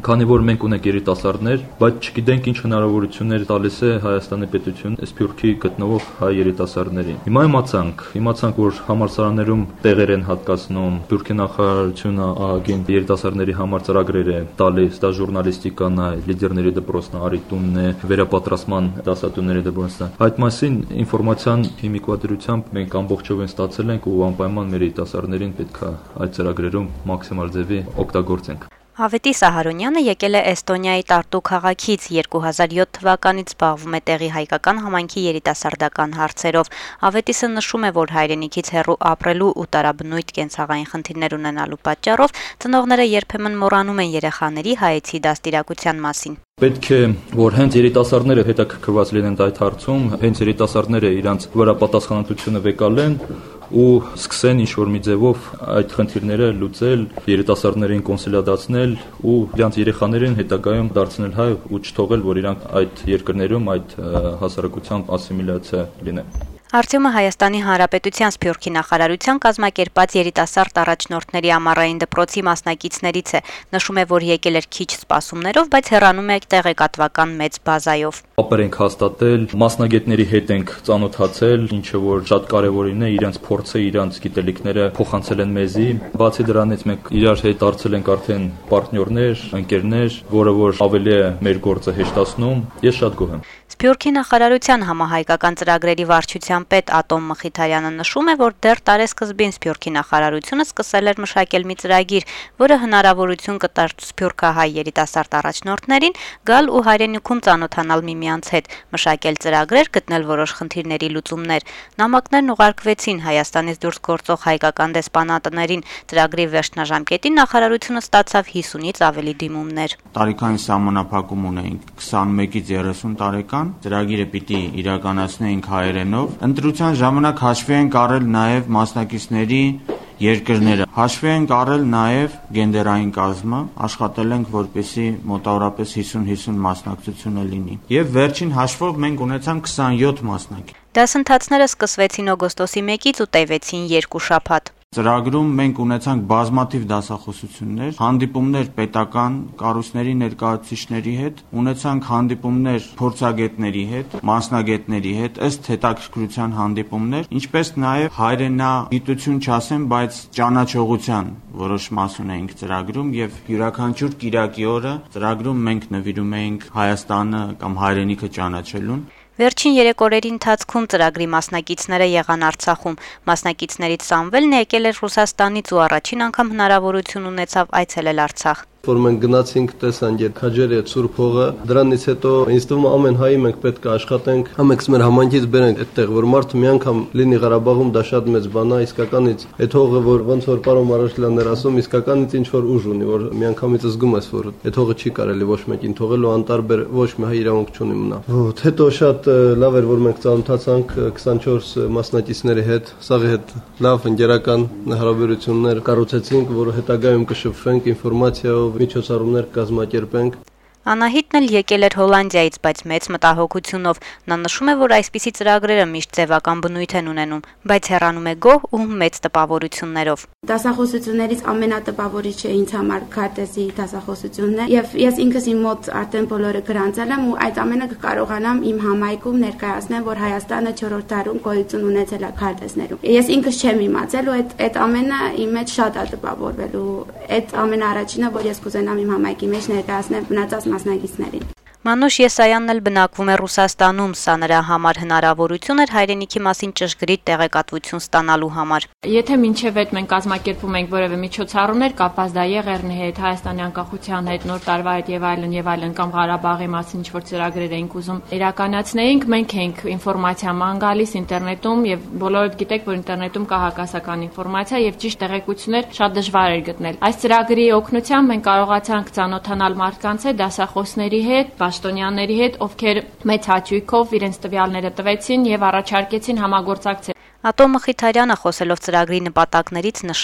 Քանի որ մենք ունենք երիտասարդներ, բայց չգիտենք ինչ հնարավորություններ տալիս է Հայաստանի պետությունը Սփյուռքի գտնվող հայ երիտասարդներին։ Հիմա իմացանք, որ համալսարաններում տեղեր են հատկացնում, Սփյուռքի նախարարությունը ԱԱԳ-ին երիտասարդների համար ծրագրեր է տալիս, դա ժուրնալիստիկան է, լիդերների դպրոցն է, Արիտունն է, վերապատրաստման դասատուների դպրոցն է։ Այդ մասին ինֆորմացիան հիմիկվադրությամբ մենք ամբողջովին ստացել ենք ու անպայման մեր երիտասարդներին պետք է այդ ծրագրերում մաքսիմալ ձևի օգտագործենք։ Հավետի Սահարոնյանը եկել է Էստոնիայի Տարտու քաղաքից, 2007 թվականից զբաղվում է տեղի հայկական համայնքի երիտասարդական հարցերով։ Հավետիսը նշում է, որ հայրենիքից հեռու ապրելու ու տարաբնույթ կենցաղային խնդիրներ ունենալու պատճառով ծնողները երբեմն մոռանում են երեխաների հայեցի դաստիարակության մասին։ Պետք է, որ հենց երիտասարդները հետաքրքրված լինեն այդ հարցում, հենց երիտասարդները իրանց վրա պատասխանատվությունը վեկալեն ու սկսեն ինչ-որ մի ձևով այդ խնդիրները լուծել, երիտասարդներին կոնսոլիդացնել ու իրանց երեխաներին հետագայում դարձնել հայ ու չթողել, որ իրանք այդ երկրներում այդ հասարակությամբ ասիմիլյացիա լինեն։ Արտյոմը Հայաստանի Հանրապետության Սփյուռքի նախարարության կազմակերպած երիտասարդ առաջնորդների ամառային դպրոցի մասնակիցներից է, նշում է, որ եկել էր քիչ սպասումներով, բայց հեռանում է տեղեկատվական մեծ բազայով։ Կապեր ենք հաստատել, մասնագետների հետ ենք ծանոթացել, ինչը որ շատ կարևորին է, իրենց փորձը, իրենց գիտելիքները փոխանցել են մեզի։ Բացի դրանից մենք իրար հետ դարձել ենք արդեն պարտներներ, ընկերներ, որը որ ավելի է մեր գործը հեշտացնում։ Ես շատ գոհ եմ։ Սփյուռքի նախարարության համահայկական ծրագրերի վարչության պետ Ատոմ Մխիթարյանը նշում է, որ դեռ տարեսկզբին Սփյուռքի նախարարությունը սկսել էր մշակել մի ծրագիր, որը հնարավորություն կտար սփյուռքահայ երիտասարդ առաջնորդներին գալ ու հայրենիքում ծանոթանալ միմյանց հետ, մշակել ծրագրեր, գտնել որոշ խնդիրների լուծումներ։ Նամակներն ուղարկվեցին Հայաստանից դուրս գործող հայկական դեսպանատներին։ Ծրագրի վերջնաժամկետին նախարարությունը ստացավ 50-ից ավելի դիմումներ։ Տարիքային սահմանափակում ունեինք 21-ից 30 տարեկան, ծրագիրը պիտի իրականացնեինք հայերենով։ Ընտրության ժամանակ հաշվի ենք առել նաև մասնակիցների երկրները, հաշվի ենք առել նաև գենդերային կազմը, աշխատել ենք, որպեսզի մոտավորապես 50-50 մասնակցությունը լինի։ Եվ վերջին հաշվով մենք ունեցանք 27 մասնակից։ Դասընթացները սկսվեցին օգոստոսի 1-ից ու տևեցին 2 շաբաթ։ Ծրագրում մենք ունեցանք բազմաթիվ դասախոսություններ, հանդիպումներ պետական կառույցների ներկայացուցիչների հետ, ունեցանք հանդիպումներ փորձագետների հետ, մասնագետների հետ, ըստ հետաքրքրության հանդիպումներ, ինչպես նաև հայրենագիտություն չասեմ, բայց ճանաչողության որոշ մաս ունեինք ծրագրում եւ յուրաքանչյուր կիրակի օրը ծրագրում մենք նվիրում էինք Հայաստանը կամ հայրենիքը ճանաչելուն։ Վերջին 3 օրերի ընթացքում ծրագրի մասնակիցները եղան Արցախում։ Մասնակիցներից Սամվելն եկել էր Ռուսաստանից ու առաջին անգամ հնարավորություն ունեցավ այցելել Արցախ։ Որ մենք գնացինք, տեսանք այդ քաջերի ծուր փողը, դրանից հետո ինձ թվում է ամեն հայի մենք պետք է աշխատենք, ամենքս մեր համայնքից բերենք այդտեղ, որ մարդը մի անգամ լինի Ղարաբաղում, դա շատ մեծ բան է, իսկականից այդ հողը, որ ոնց որ պարոն Մարաշլյանն էր ասում, իսկականից ինչ որ ուժ ունի, որ մի անգամից զգում ես, որ այդ հողը չի կարելի ոչ մեկին թողել ու անտարբեր ոչ մի հայ իրավունք չունի մնա։ Հետո շատ լավ էր, որ մենք ծանոթացանք 24 մասնակիցների հետ, սաղի հետ լավ ընկերական հարաբերություններ կառուցեցինք, որ հետագայում կշփվենք ինֆորմացիայով, միջոցառումներ կազմակերպենք։ Անահիտն էլ եկել էր Հոլանդիայից, բայց մեծ մտահոգությունով։ Նա նշում է, որ այսպիսի ծրագրերը միշտ ձևական բնույթ են ունենում, բայց հեռանում է գոհ ու մեծ տպավորություններով։ Դասախոսություններից ամենատպավորիչը ինձ համար քարտեզի դասախոսությունն է, եւ ես ինքս իմ մոտ արդեն բոլորը գրանցել եմ ու այդ ամենը կկարողանամ իմ համայնքում ներկայացնել, որ Հայաստանը 4-րդ դարում գոյություն ունեցել է քարտեզներում։ Ես ինքս չեմ իմացել ու այդ ամենը իմ մեջ շատ է տպավորվելու։ Այդ ամենաառաջինը, որ ես կուզենամ իմ համայնքի մեջ ներկայացնել մնացած մասնակիցներին։ Մանուշ Եսայանն էլ բնակվում է Ռուսաստանում, սա նրա համար հնարավորություն էր հայրենիքի մասին ճշգրիտ տեղեկատվություն ստանալու համար։ Եթե մինչև այդ մենք կազմակերպում ենք որևէ միջոցառումներ կապված դա Եղեռնի հետ, Հայաստանի անկախության հետ, Նոր տարվա հետ եւ այլն կամ Ղարաբաղի մասին ինչ-որ ծրագրեր էինք ուզում իրականացնեինք, մենք ենք ինֆորմացիա ման գալիս ինտերնետում եւ բոլորդ գիտեք, որ ինտերնետում կա հակասական ինֆորմացիա եւ ճիշտ տեղեկություններ շատ դժվար էր գտնել։ Այս ծրագրի օգնությամբ մենք կարողացանք ծանոթանալ մարդկանց հետ, դասախոսների հետ, պաշտոնյաների հետ, ովքեր մեծ հաճույքով իրենց տվյալները տվեցին եւ առաջարկեցին համագործակցել։ Ատոմ Մխիթարյանը խոսելով ծրագրի նպատակներից նշեց.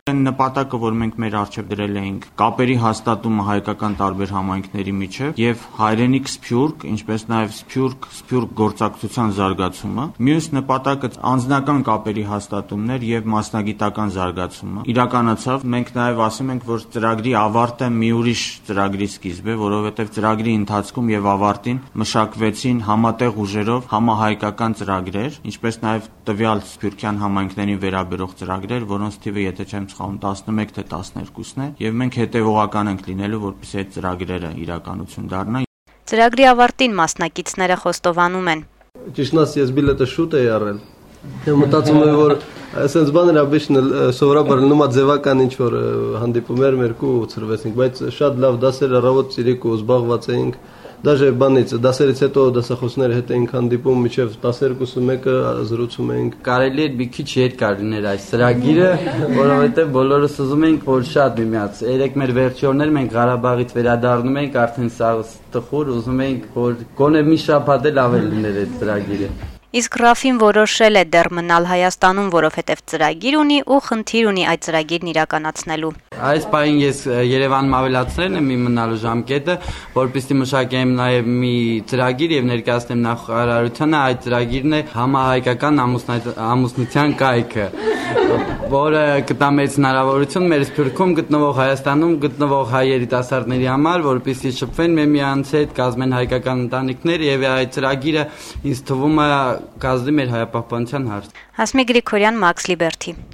Այն նպատակը, որ մենք մեր առջև դրել էինք, կապերի հաստատումը հայկական տարբեր համայնքների միջև եւ հայրենիք սփյուռք, ինչպես նաեւ սփյուռք գործակցության զարգացումը։ Մյուս նպատակը անձնական կապերի հաստատումներ եւ մասնագիտական զարգացումը։ Իրականացավ, մենք նաեւ ասում ենք, որ ծրագրի ավարտը մի ուրիշ ծրագրի սկիզբ է, որովհետեւ ծրագրի ընթացքում եւ ավարտին մշակվեցին համատեղ ուժերով համահայկական ծրագրեր, ինչպես նաեւ տվյալ սփյուռքյան համայնքներին վերաբերող ծրագրեր, որոնց թիվը, եթե չեմ սխալվում, 11 թե 12-ն է, եւ մենք հետեւողական ենք լինելու, որպեսզի այդ ծրագրերը իրականություն դառնան։ Ծրագրի ավարտին մասնակիցները խոստովանում են. Ճիշտն ասած, ես բիլետը շուտ էի առել։ Մտածում եմ, որ այսպես բաներ обычно սովորաբար լինում է ձևական ինչ որ հանդիպումներ մերկու ծրվեցինք, բայց շատ լավ դասեր առավոտ ցիրիկ ու զբաղված էինք։ Դաժե բանից դասերից հետո դասախոսները հետ էինք հանդիպում մինչև 12-1-ը զրուցում էինք։ Կարելի է մի քիչ երկար լիներ այս ծրագիրը, որովհետև բոլորս ուզում էինք, որ շատ միմյանց։ Երեք մեր վերջիորներ մենք Ղարաբաղից վերադառնում էինք, արդեն սա տխուր, ուզում էինք, որ գոնե մի շաբաթ էլ ավել լիներ այդ ծրագիրը։ Իսկ Ռաֆին որոշել է դեռ մնալ Հայաստանում, որովհետև ծրագիր ունի ու խնդիր ունի այդ ծրագիրն իրականացնելու։ Այս պահին ես Երևանում ավելացրել եմ իմ մնալու ժամկետը, որպեսզի մշակեմ նաև մի ծրագիր եւ ներկայացնեմ նախարարությանը, այդ ծրագիրն է համահայկական ամուսնության կայքը, որը կտա մեծ հնարավորություն մեր Սփյուռքում գտնվող Հայաստանում գտնվող հայ երիտասարդների համար, որպեսզի շփվեն միմյանց հետ, կազմեն հայկական ընտանիքներ եւ այդ ծրագիրը ինձ թվում է կազմի մեր հայապահպանության հարց։ Հասմիկ Գրիգորյան, Մաքս Լիբերթի։